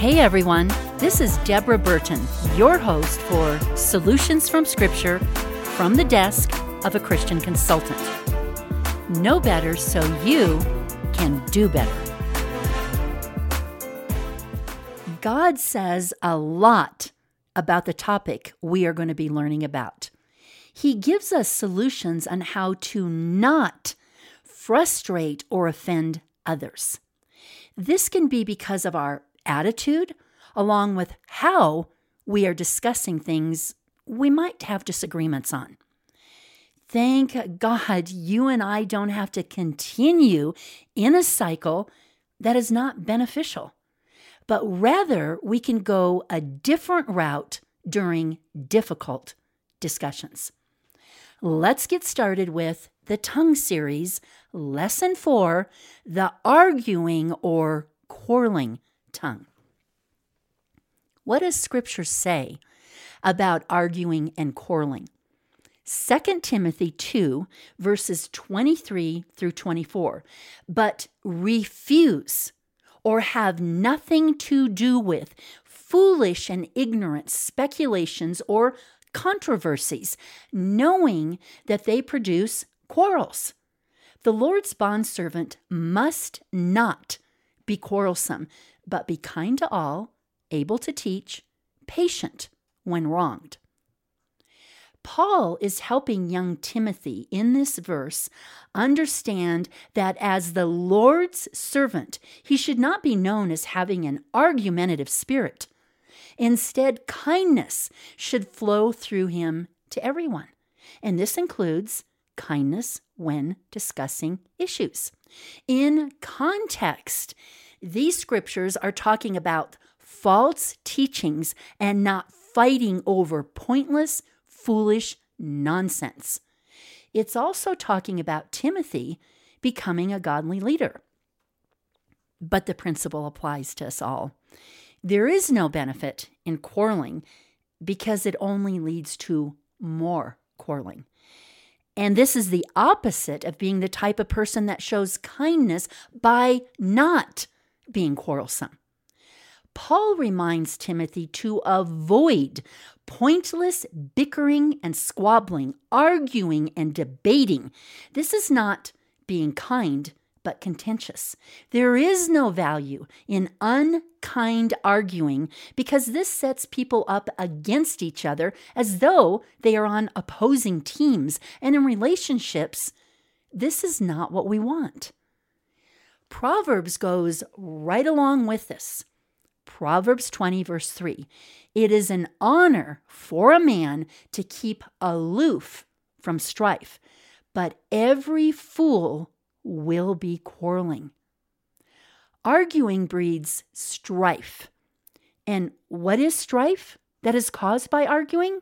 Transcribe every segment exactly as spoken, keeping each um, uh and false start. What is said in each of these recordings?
Hey everyone, this is Deborah Burton, your host for Solutions from Scripture from the desk of a Christian consultant. Know better so you can do better. God says a lot about the topic we are going to be learning about. He gives us solutions on how to not frustrate or offend others. This can be because of our attitude, along with how we are discussing things we might have disagreements on. Thank God you and I don't have to continue in a cycle that is not beneficial, but rather we can go a different route during difficult discussions. Let's get started with the tongue series, lesson four, the arguing or quarreling tongue. What does Scripture say about arguing and quarreling? Second Timothy two, verses twenty-three through twenty-four. But refuse or have nothing to do with foolish and ignorant speculations or controversies, knowing that they produce quarrels. The Lord's bondservant must not be quarrelsome, but be kind to all, able to teach, patient when wronged. Paul is helping young Timothy in this verse understand that as the Lord's servant, he should not be known as having an argumentative spirit. Instead, kindness should flow through him to everyone. And this includes kindness when discussing issues. In context, these scriptures are talking about false teachings and not fighting over pointless, foolish nonsense. It's also talking about Timothy becoming a godly leader. But the principle applies to us all. There is no benefit in quarreling because it only leads to more quarreling. And this is the opposite of being the type of person that shows kindness by not being quarrelsome. Paul reminds Timothy to avoid pointless bickering and squabbling, arguing and debating. This is not being kind, but contentious. There is no value in unkind arguing because this sets people up against each other as though they are on opposing teams. And in relationships, this is not what we want. Proverbs goes right along with this. Proverbs twenty, verse three. It is an honor for a man to keep aloof from strife, but every fool will be quarreling. Arguing breeds strife. And what is strife that is caused by arguing?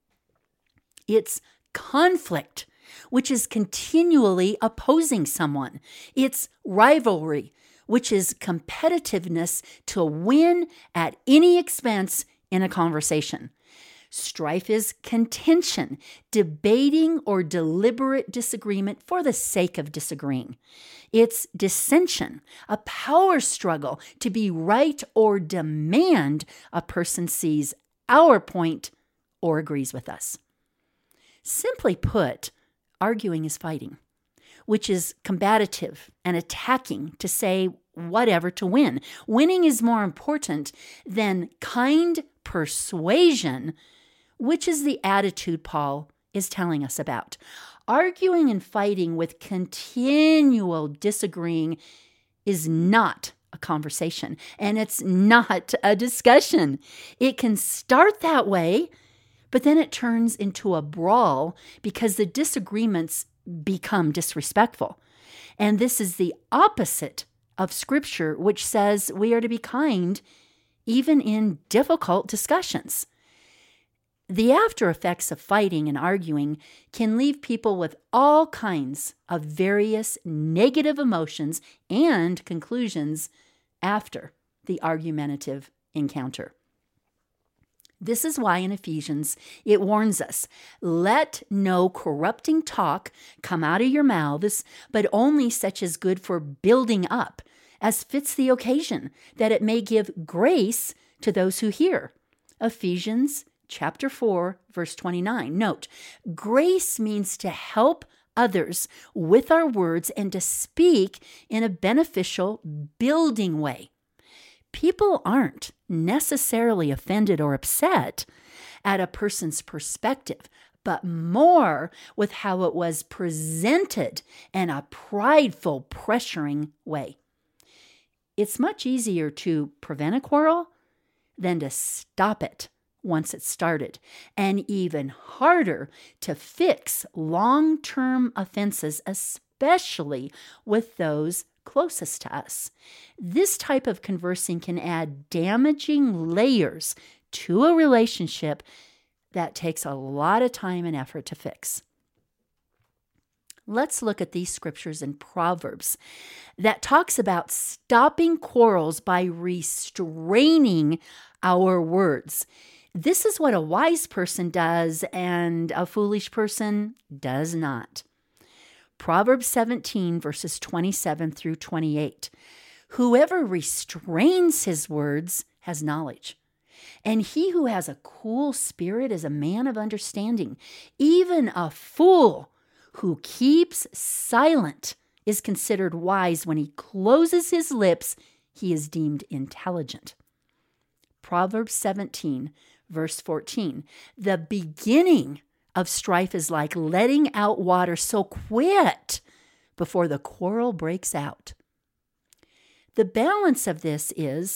It's conflict, which is continually opposing someone. It's rivalry, which is competitiveness to win at any expense in a conversation. Strife is contention, debating or deliberate disagreement for the sake of disagreeing. It's dissension, a power struggle to be right or demand a person sees our point or agrees with us. Simply put, arguing is fighting, which is combative and attacking to say whatever to win. Winning is more important than kind persuasion, which is the attitude Paul is telling us about. Arguing and fighting with continual disagreeing is not a conversation, and it's not a discussion. It can start that way, but then it turns into a brawl because the disagreements become disrespectful. And this is the opposite of Scripture, which says we are to be kind even in difficult discussions. The after effects of fighting and arguing can leave people with all kinds of various negative emotions and conclusions after the argumentative encounter. This is why in Ephesians it warns us, let no corrupting talk come out of your mouths, but only such as good for building up, as fits the occasion, that it may give grace to those who hear. Ephesians chapter four, verse twenty-nine. Note, grace means to help others with our words and to speak in a beneficial, building way. People aren't necessarily offended or upset at a person's perspective, but more with how it was presented in a prideful, pressuring way. It's much easier to prevent a quarrel than to stop it once it's started, and even harder to fix long-term offenses, especially with those closest to us. This type of conversing can add damaging layers to a relationship that takes a lot of time and effort to fix. Let's look at these scriptures in Proverbs that talks about stopping quarrels by restraining our words. This is what a wise person does and a foolish person does not. Proverbs seventeen, verses twenty-seven through twenty-eight. Whoever restrains his words has knowledge, and he who has a cool spirit is a man of understanding. Even a fool who keeps silent is considered wise. When he closes his lips, he is deemed intelligent. Proverbs seventeen, verse fourteen. The beginning of strife is like letting out water, so quit before the quarrel breaks out. The balance of this is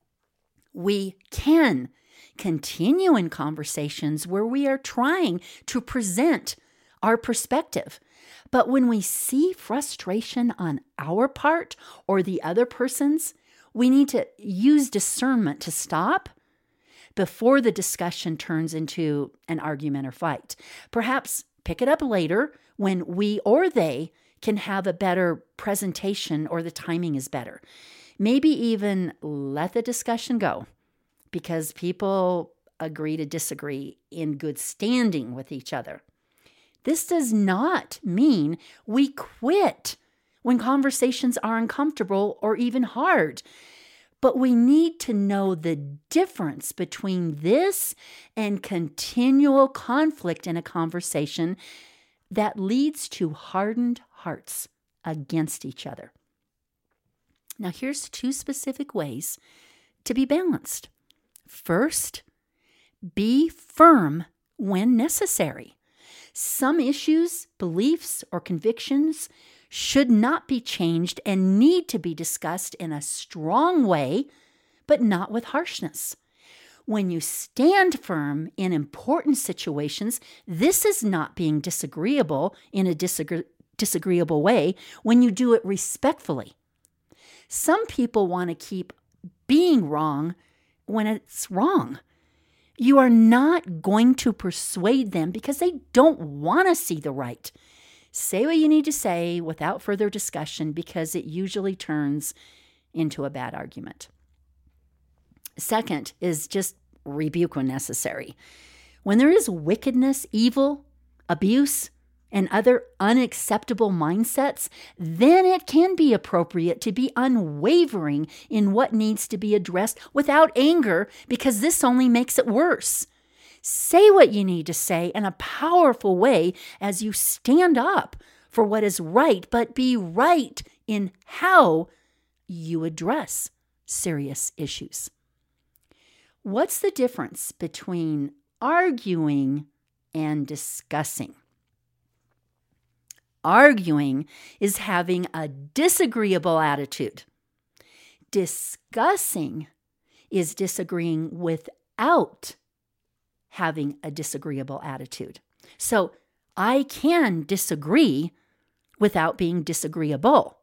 we can continue in conversations where we are trying to present our perspective. But when we see frustration on our part or the other person's, we need to use discernment to stop before the discussion turns into an argument or fight. Perhaps pick it up later when we or they can have a better presentation or the timing is better. Maybe even let the discussion go because people agree to disagree in good standing with each other. This does not mean we quit when conversations are uncomfortable or even hard. But we need to know the difference between this and continual conflict in a conversation that leads to hardened hearts against each other. Now, here's two specific ways to be balanced. First, be firm when necessary. Some issues, beliefs, or convictions should not be changed and need to be discussed in a strong way, but not with harshness. When you stand firm in important situations, this is not being disagreeable in a disagree- disagreeable way when you do it respectfully. Some people want to keep being wrong when it's wrong. You are not going to persuade them because they don't want to see the right. Say what you need to say without further discussion because it usually turns into a bad argument. Second is just rebuke when necessary. When there is wickedness, evil, abuse, and other unacceptable mindsets, then it can be appropriate to be unwavering in what needs to be addressed without anger because this only makes it worse. Say what you need to say in a powerful way as you stand up for what is right, but be right in how you address serious issues. What's the difference between arguing and discussing? Arguing is having a disagreeable attitude. Discussing is disagreeing without having a disagreeable attitude. So I can disagree without being disagreeable.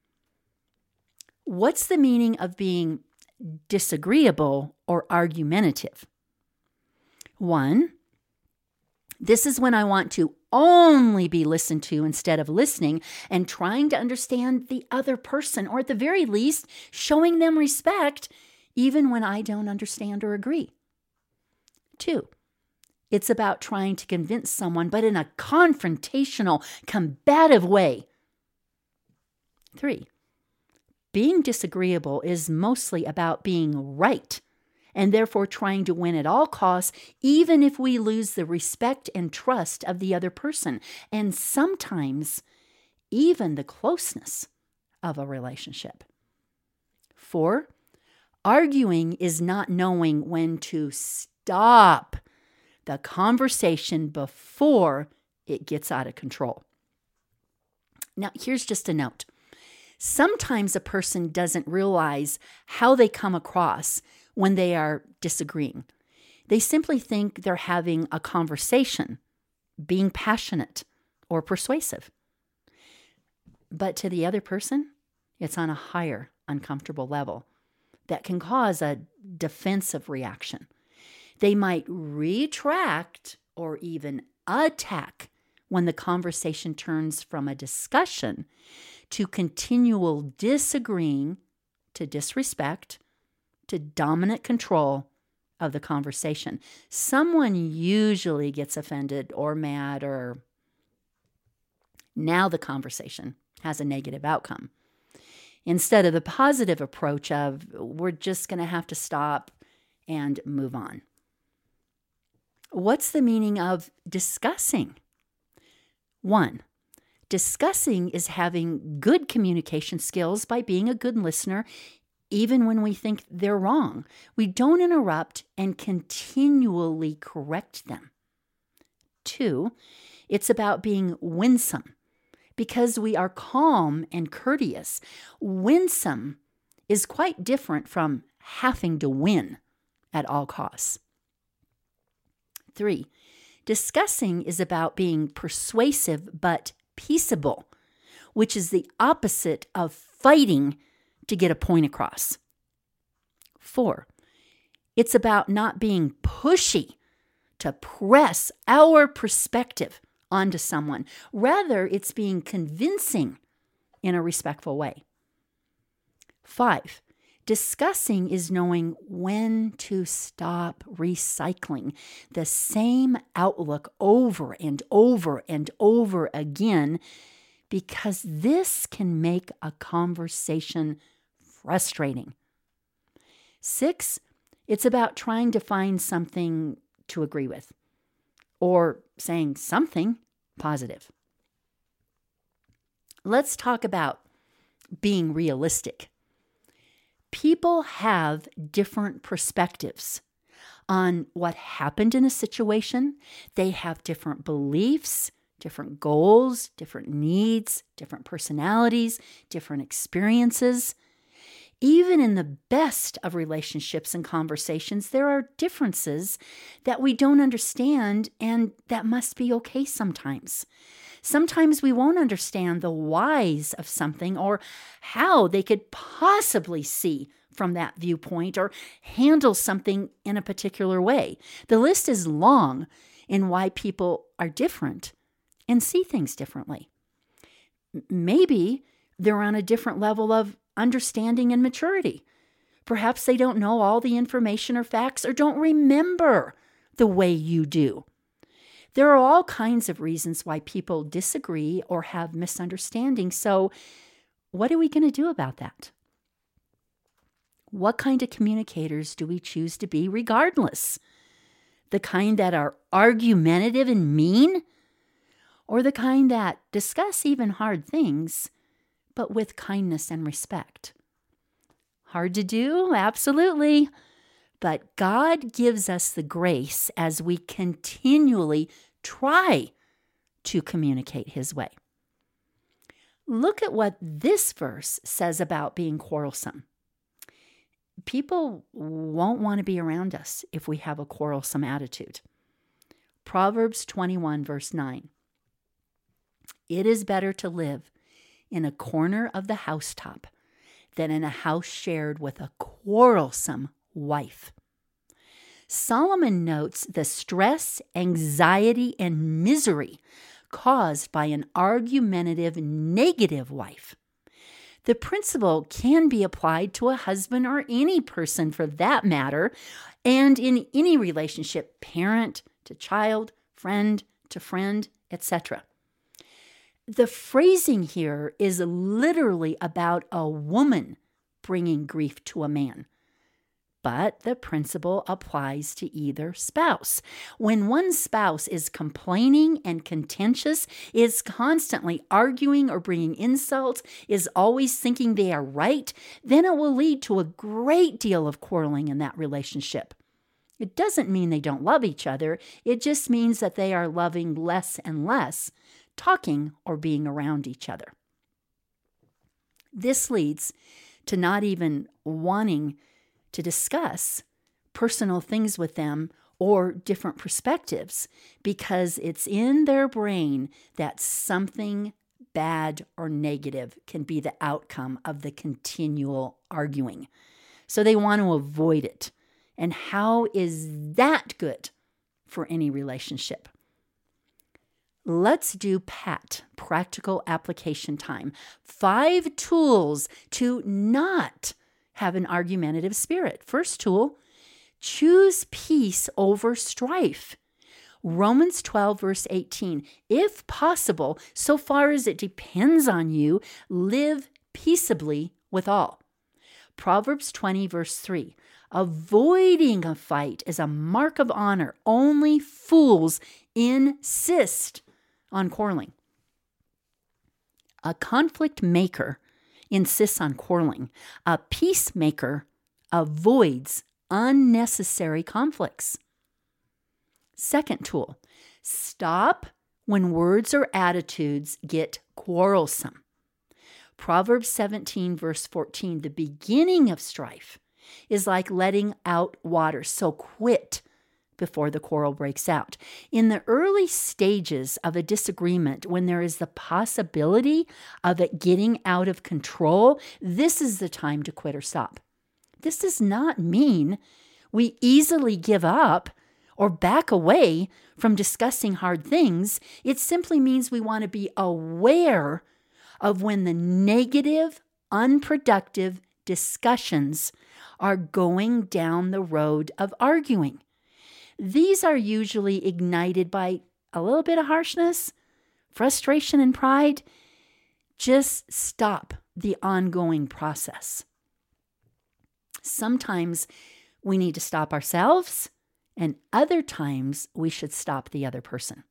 What's the meaning of being disagreeable or argumentative? One, this is when I want to only be listened to instead of listening and trying to understand the other person, or at the very least, showing them respect even when I don't understand or agree. Two, it's about trying to convince someone, but in a confrontational, combative way. Three, Being disagreeable is mostly about being right, and therefore trying to win at all costs, even if we lose the respect and trust of the other person, and sometimes even the closeness of a relationship. Four, arguing is not knowing when to stop the conversation before it gets out of control. Now, here's just a note. Sometimes a person doesn't realize how they come across when they are disagreeing. They simply think they're having a conversation, being passionate or persuasive. But to the other person, it's on a higher, uncomfortable level that can cause a defensive reaction. They might retract or even attack when the conversation turns from a discussion to continual disagreeing, to disrespect, to dominant control of the conversation. Someone usually gets offended or mad, or now the conversation has a negative outcome, instead of the positive approach of, we're just going to have to stop and move on. What's the meaning of discussing? One, discussing is having good communication skills by being a good listener, even when we think they're wrong. We don't interrupt and continually correct them. Two, it's about being winsome because we are calm and courteous. Winsome is quite different from having to win at all costs. Three, discussing is about being persuasive but peaceable, which is the opposite of fighting to get a point across. Four, it's about not being pushy to press our perspective onto someone. Rather, it's being convincing in a respectful way. Five, discussing is knowing when to stop recycling the same outlook over and over and over again, because this can make a conversation frustrating. Six, it's about trying to find something to agree with or saying something positive. Let's talk about being realistic. People have different perspectives on what happened in a situation. They have different beliefs, different goals, different needs, different personalities, different experiences. Even in the best of relationships and conversations, there are differences that we don't understand, and that must be okay sometimes. Sometimes we won't understand the whys of something or how they could possibly see from that viewpoint or handle something in a particular way. The list is long in why people are different and see things differently. Maybe they're on a different level of understanding and maturity. Perhaps they don't know all the information or facts or don't remember the way you do. There are all kinds of reasons why people disagree or have misunderstandings. So what are we going to do about that? What kind of communicators do we choose to be regardless? The kind that are argumentative and mean? Or the kind that discuss even hard things, but with kindness and respect? Hard to do? Absolutely. But God gives us the grace as we continually try to communicate His way. Look at what this verse says about being quarrelsome. People won't want to be around us if we have a quarrelsome attitude. Proverbs twenty-one, verse nine. It is better to live in a corner of the housetop than in a house shared with a quarrelsome wife. Solomon notes the stress, anxiety, and misery caused by an argumentative, negative wife. The principle can be applied to a husband or any person for that matter, and in any relationship, parent to child, friend to friend, et cetera. The phrasing here is literally about a woman bringing grief to a man. But the principle applies to either spouse. When one spouse is complaining and contentious, is constantly arguing or bringing insults, is always thinking they are right, then it will lead to a great deal of quarreling in that relationship. It doesn't mean they don't love each other. It just means that they are loving less and less, talking or being around each other. This leads to not even wanting to discuss personal things with them or different perspectives because it's in their brain that something bad or negative can be the outcome of the continual arguing. So they want to avoid it. And how is that good for any relationship? Let's do PAT, practical application time. Five tools to not have an argumentative spirit. First tool, choose peace over strife. Romans twelve, verse eighteen, if possible, so far as it depends on you, live peaceably with all. Proverbs twenty, verse three, avoiding a fight is a mark of honor. Only fools insist on quarreling. A conflict maker insists on quarreling. A peacemaker avoids unnecessary conflicts. Second tool, stop when words or attitudes get quarrelsome. Proverbs seventeen, verse fourteen, the beginning of strife is like letting out water, so quit before the quarrel breaks out. In the early stages of a disagreement, when there is the possibility of it getting out of control, this is the time to quit or stop. This does not mean we easily give up or back away from discussing hard things. It simply means we want to be aware of when the negative, unproductive discussions are going down the road of arguing. These are usually ignited by a little bit of harshness, frustration, and pride. Just stop the ongoing process. Sometimes we need to stop ourselves, and other times we should stop the other person.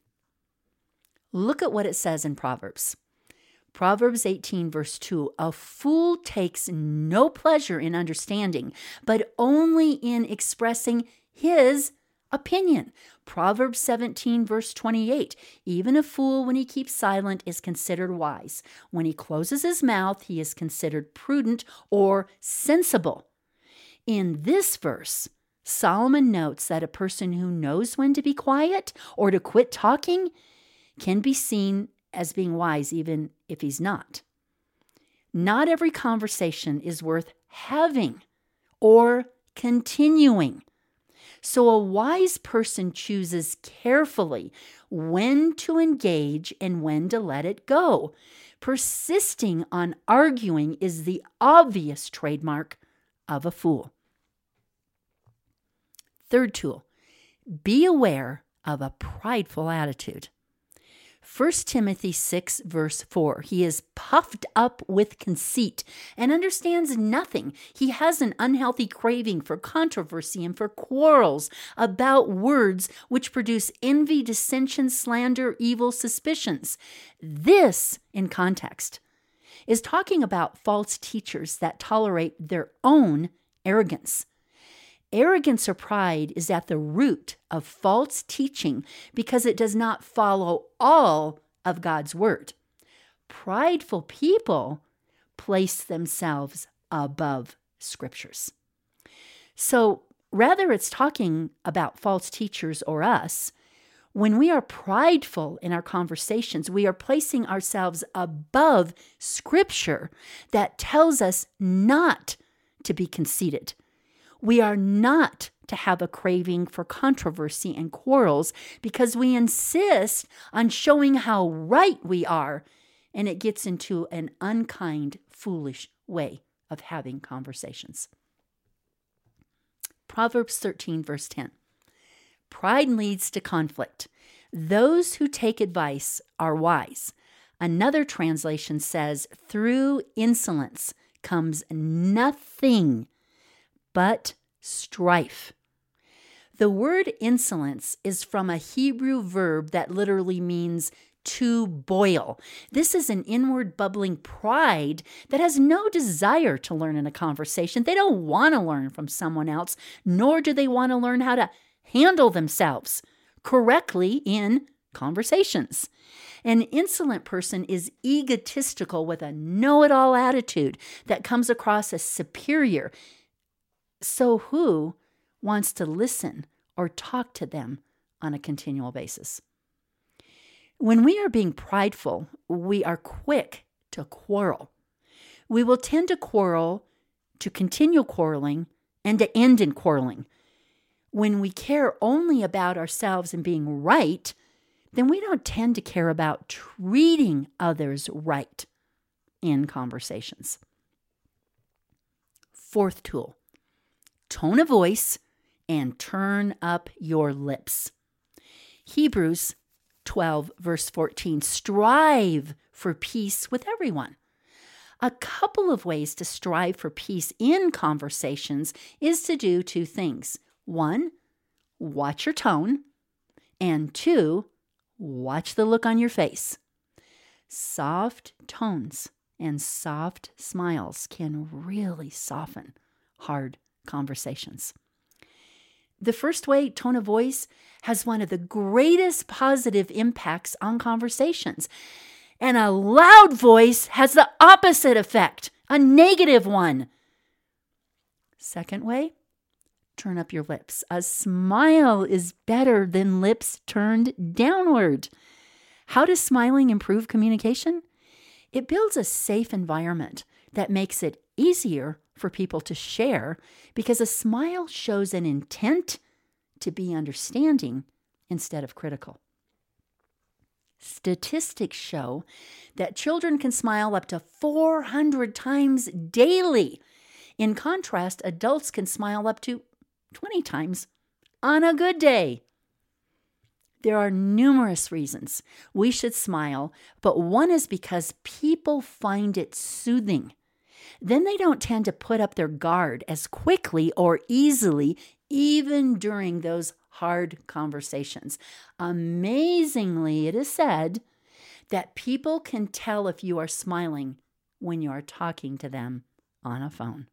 Look at what it says in Proverbs. Proverbs eighteen, verse two, a fool takes no pleasure in understanding, but only in expressing his opinion. Proverbs seventeen, verse twenty-eight, even a fool when he keeps silent is considered wise. When he closes his mouth, he is considered prudent or sensible. In this verse, Solomon notes that a person who knows when to be quiet or to quit talking can be seen as being wise even if he's not. Not every conversation is worth having or continuing. So a wise person chooses carefully when to engage and when to let it go. Persisting on arguing is the obvious trademark of a fool. Third tool, be aware of a prideful attitude. First Timothy six, verse four, he is puffed up with conceit and understands nothing. He has an unhealthy craving for controversy and for quarrels about words which produce envy, dissension, slander, evil suspicions. This, in context, is talking about false teachers that tolerate their own arrogance. Arrogance or pride is at the root of false teaching because it does not follow all of God's word. Prideful people place themselves above scriptures. So rather it's talking about false teachers or us. When we are prideful in our conversations, we are placing ourselves above scripture that tells us not to be conceited. We are not to have a craving for controversy and quarrels because we insist on showing how right we are, and it gets into an unkind, foolish way of having conversations. Proverbs thirteen, verse ten. Pride leads to conflict. Those who take advice are wise. Another translation says, through insolence, comes nothing but strife. The word insolence is from a Hebrew verb that literally means to boil. This is an inward bubbling pride that has no desire to learn in a conversation. They don't want to learn from someone else, nor do they want to learn how to handle themselves correctly in conversations. An insolent person is egotistical with a know-it-all attitude that comes across as superior. So who wants to listen or talk to them on a continual basis? When we are being prideful, we are quick to quarrel. We will tend to quarrel, to continue quarreling, and to end in quarreling. When we care only about ourselves and being right, then we don't tend to care about treating others right in conversations. Fourth tool, tone of voice and turn up your lips. Hebrews twelve, verse fourteen, strive for peace with everyone. A couple of ways to strive for peace in conversations is to do two things. One, watch your tone, and two, watch the look on your face. Soft tones and soft smiles can really soften hard conversations. The first way, tone of voice, has one of the greatest positive impacts on conversations. And a loud voice has the opposite effect, a negative one. Second way, turn up your lips. A smile is better than lips turned downward. How does smiling improve communication? It builds a safe environment that makes it easier for people to share because a smile shows an intent to be understanding instead of critical. Statistics show that children can smile up to four hundred times daily. In contrast, adults can smile up to twenty times on a good day. There are numerous reasons we should smile, but one is because people find it soothing. Then they don't tend to put up their guard as quickly or easily, even during those hard conversations. Amazingly, it is said that people can tell if you are smiling when you are talking to them on a phone.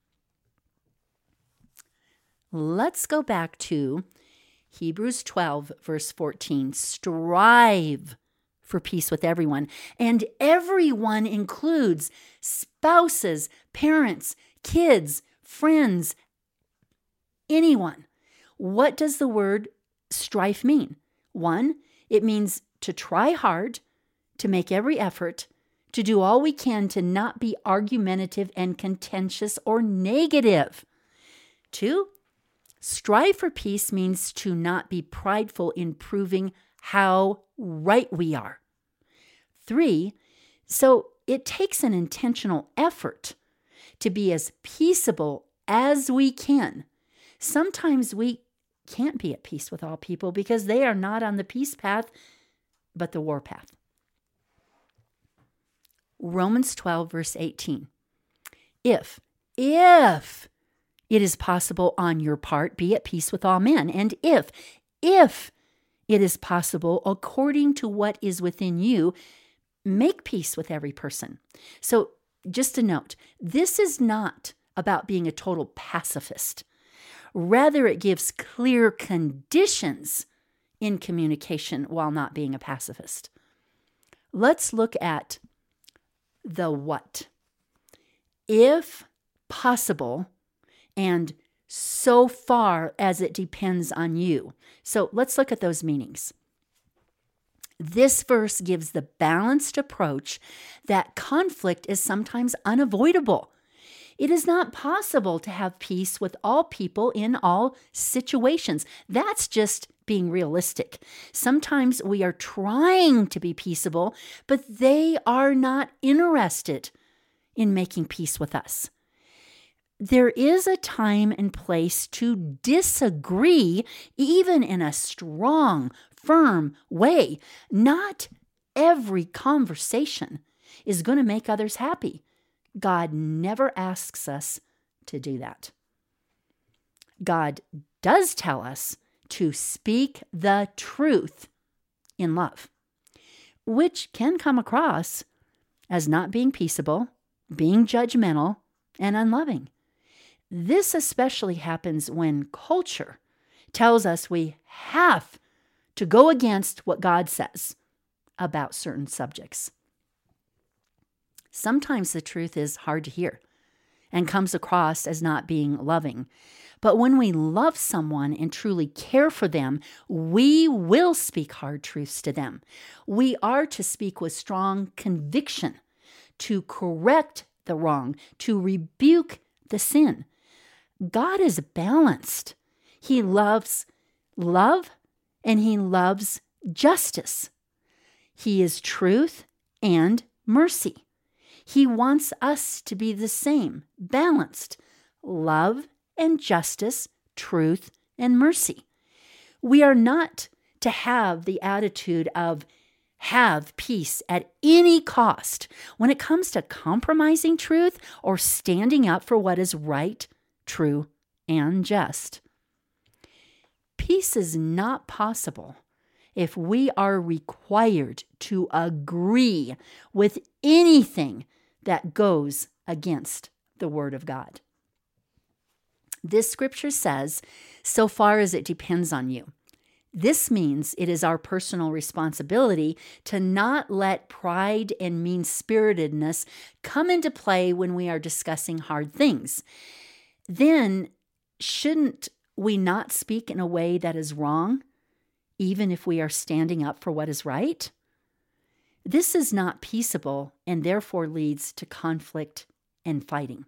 Let's go back to Hebrews twelve, verse fourteen. Strive for peace with everyone. And everyone includes spouses, parents, kids, friends, anyone. What does the word strife mean? One, it means to try hard, to make every effort, to do all we can to not be argumentative and contentious or negative. Two, strive for peace means to not be prideful in proving how right we are. Three, so it takes an intentional effort to be as peaceable as we can. Sometimes we can't be at peace with all people because they are not on the peace path, but the war path. Romans twelve, verse eighteen. If, if it is possible on your part, be at peace with all men. And if, if it is possible according to what is within you, make peace with every person. So just a note, this is not about being a total pacifist. Rather, it gives clear conditions in communication while not being a pacifist. Let's look at the what. If possible, and so far as it depends on you. So let's look at those meanings. This verse gives the balanced approach that conflict is sometimes unavoidable. It is not possible to have peace with all people in all situations. That's just being realistic. Sometimes we are trying to be peaceable, but they are not interested in making peace with us. There is a time and place to disagree, even in a strong, firm way. Not every conversation is going to make others happy. God never asks us to do that. God does tell us to speak the truth in love, which can come across as not being peaceable, being judgmental, and unloving. This especially happens when culture tells us we have to go against what God says about certain subjects. Sometimes the truth is hard to hear and comes across as not being loving. But when we love someone and truly care for them, we will speak hard truths to them. We are to speak with strong conviction, to correct the wrong, to rebuke the sin. God is balanced. He loves love and he loves justice. He is truth and mercy. He wants us to be the same, balanced, love and justice, truth and mercy. We are not to have the attitude of have peace at any cost when it comes to compromising truth or standing up for what is right, true, and just. Peace is not possible if we are required to agree with anything that goes against the Word of God. This scripture says, so far as it depends on you. This means it is our personal responsibility to not let pride and mean-spiritedness come into play when we are discussing hard things. Then, shouldn't we not speak in a way that is wrong, even if we are standing up for what is right? This is not peaceable and therefore leads to conflict and fighting.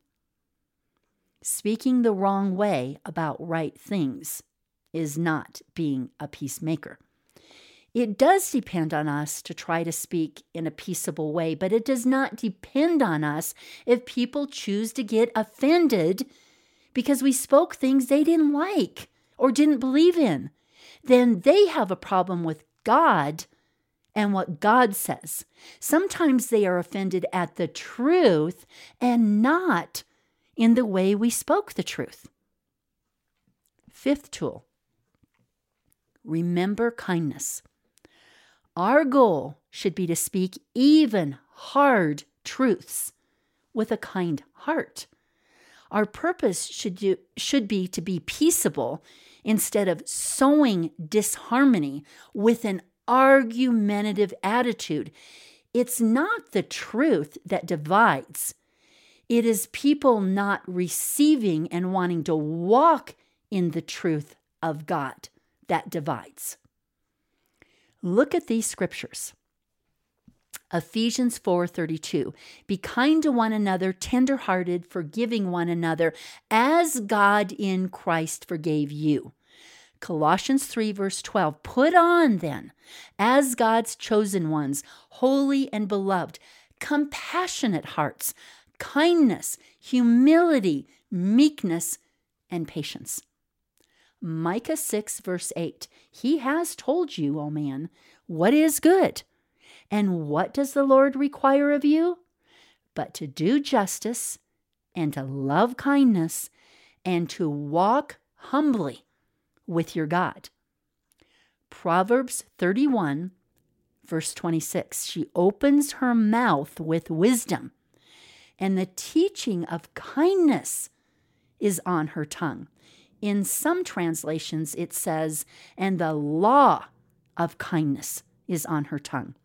Speaking the wrong way about right things is not being a peacemaker. It does depend on us to try to speak in a peaceable way, but it does not depend on us if people choose to get offended because we spoke things they didn't like or didn't believe in. Then they have a problem with God and what God says. Sometimes they are offended at the truth and not in the way we spoke the truth. Fifth tool, remember kindness. Our goal should be to speak even hard truths with a kind heart. Our purpose should, do, should be to be peaceable instead of sowing disharmony with an argumentative attitude. It's not the truth that divides. It is people not receiving and wanting to walk in the truth of God that divides. Look at these scriptures. Ephesians four thirty-two. Be kind to one another, tender-hearted, forgiving one another, as God in Christ forgave you. Colossians three verse twelve. Put on then, as God's chosen ones, holy and beloved, compassionate hearts, kindness, humility, meekness, and patience. Micah six verse eight. He has told you, O man, what is good. And what does the Lord require of you? But to do justice and to love kindness and to walk humbly with your God. Proverbs thirty-one verse twenty-six. She opens her mouth with wisdom, and the teaching of kindness is on her tongue. In some translations, it says, and the law of kindness is on her tongue.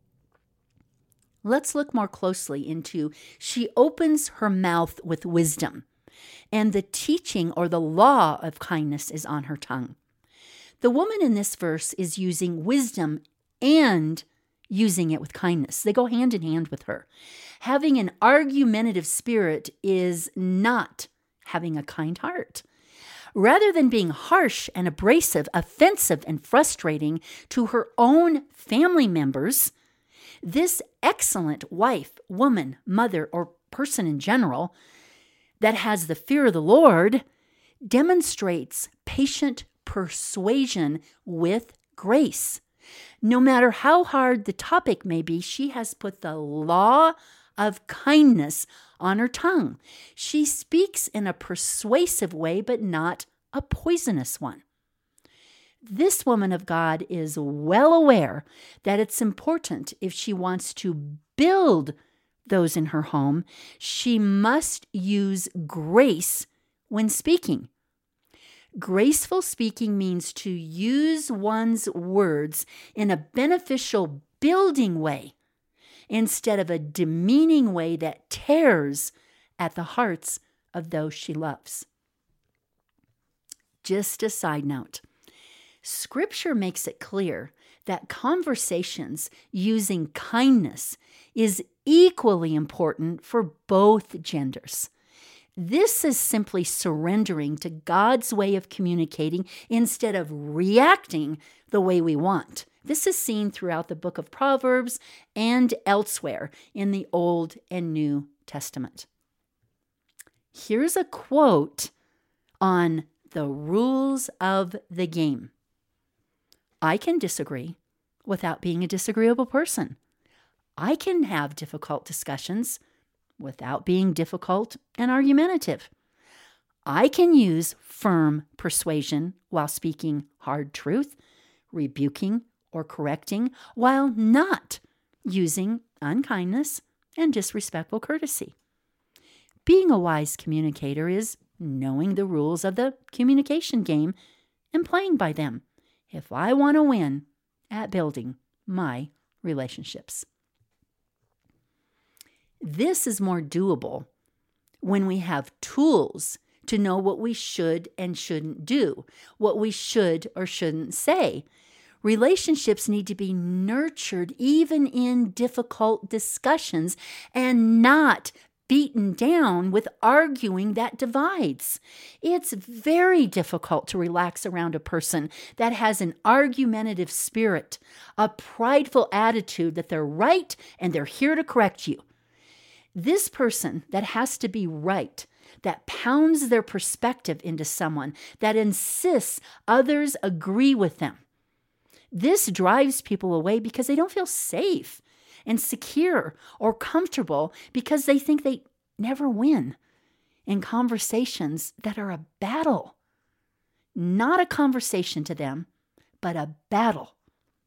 Let's look more closely into she opens her mouth with wisdom, and the teaching or the law of kindness is on her tongue. The woman in this verse is using wisdom and using it with kindness. They go hand in hand with her. Having an argumentative spirit is not having a kind heart. Rather than being harsh and abrasive, offensive and frustrating to her own family members, this excellent wife, woman, mother, or person in general that has the fear of the Lord demonstrates patient persuasion with grace. No matter how hard the topic may be, she has put the law of kindness on her tongue. She speaks in a persuasive way, but not a poisonous one. This woman of God is well aware that it's important if she wants to build those in her home, she must use grace when speaking. Graceful speaking means to use one's words in a beneficial, building way instead of a demeaning way that tears at the hearts of those she loves. Just a side note. Scripture makes it clear that conversations using kindness is equally important for both genders. This is simply surrendering to God's way of communicating instead of reacting the way we want. This is seen throughout the book of Proverbs and elsewhere in the Old and New Testament. Here's a quote on the rules of the game. I can disagree without being a disagreeable person. I can have difficult discussions without being difficult and argumentative. I can use firm persuasion while speaking hard truth, rebuking or correcting, while not using unkindness and disrespectful courtesy. Being a wise communicator is knowing the rules of the communication game and playing by them if I want to win at building my relationships. This is more doable when we have tools to know what we should and shouldn't do, what we should or shouldn't say. Relationships need to be nurtured even in difficult discussions and not beaten down with arguing that divides. It's very difficult to relax around a person that has an argumentative spirit, a prideful attitude that they're right and they're here to correct you. This person that has to be right, that pounds their perspective into someone, that insists others agree with them. This drives people away because they don't feel safe and secure or comfortable because they think they never win in conversations that are a battle. Not a conversation to them, but a battle.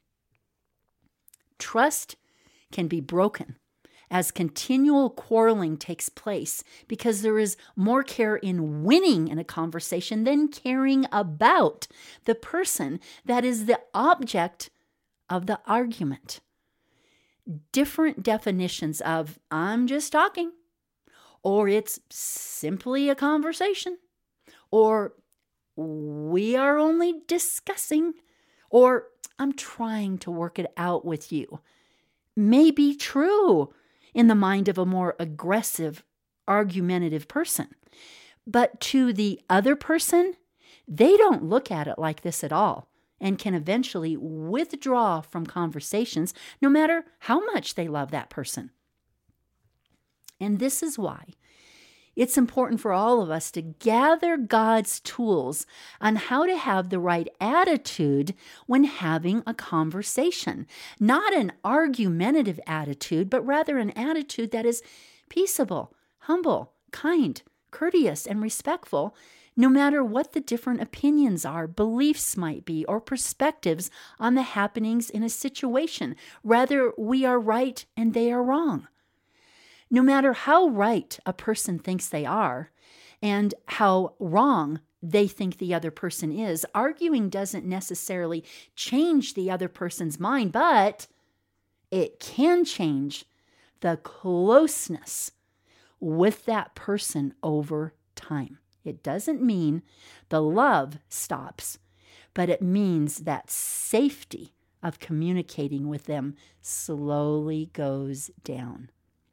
Trust can be broken as continual quarreling takes place because there is more care in winning in a conversation than caring about the person that is the object of the argument. Different definitions of I'm just talking, or it's simply a conversation, or we are only discussing, or I'm trying to work it out with you, may be true in the mind of a more aggressive, argumentative person. But to the other person, they don't look at it like this at all and can eventually withdraw from conversations no matter how much they love that person. And this is why it's important for all of us to gather God's tools on how to have the right attitude when having a conversation. Not an argumentative attitude, but rather an attitude that is peaceable, humble, kind, courteous, and respectful, no matter what the different opinions are, beliefs might be, or perspectives on the happenings in a situation. Rather, we are right and they are wrong. No matter how right a person thinks they are and how wrong they think the other person is, arguing doesn't necessarily change the other person's mind, but it can change the closeness with that person over time. It doesn't mean the love stops, but it means that safety of communicating with them slowly goes down.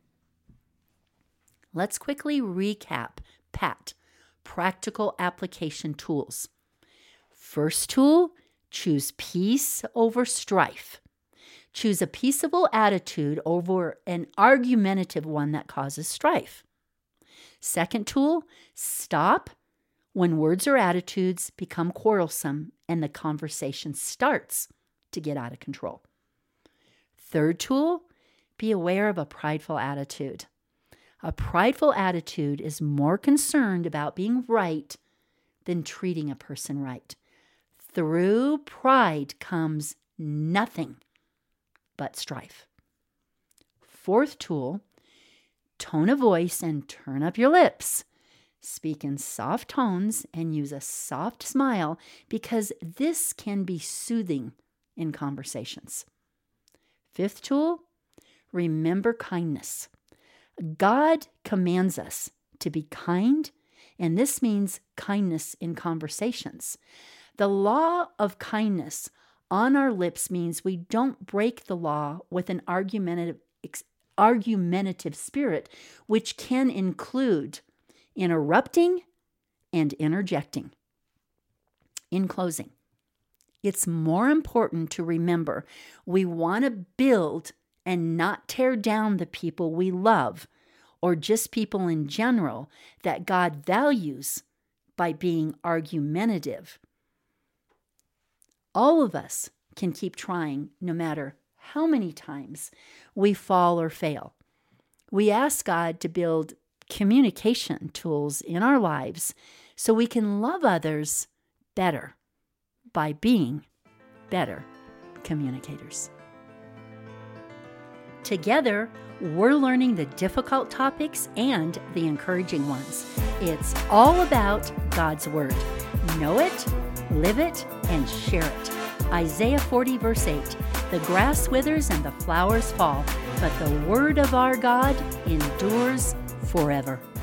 Let's quickly recap PAT, practical application tools. First tool, choose peace over strife. Choose a peaceable attitude over an argumentative one that causes strife. Second tool, stop when words or attitudes become quarrelsome and the conversation starts to get out of control. Third tool, be aware of a prideful attitude. A prideful attitude is more concerned about being right than treating a person right. Through pride comes nothing but strife. Fourth tool, tone a voice and turn up your lips. Speak in soft tones and use a soft smile because this can be soothing in conversations. Fifth tool, remember kindness. God commands us to be kind, and this means kindness in conversations. The law of kindness on our lips means we don't break the law with an argumentative, argumentative spirit, which can include interrupting and interjecting. In closing, it's more important to remember we want to build and not tear down the people we love or just people in general that God values by being argumentative. All of us can keep trying no matter how many times we fall or fail. We ask God to build communication tools in our lives so we can love others better by being better communicators. Together, we're learning the difficult topics and the encouraging ones. It's all about God's Word. Know it, live it, and share it. Isaiah forty, verse eight, the grass withers and the flowers fall, but the word of our God endures forever.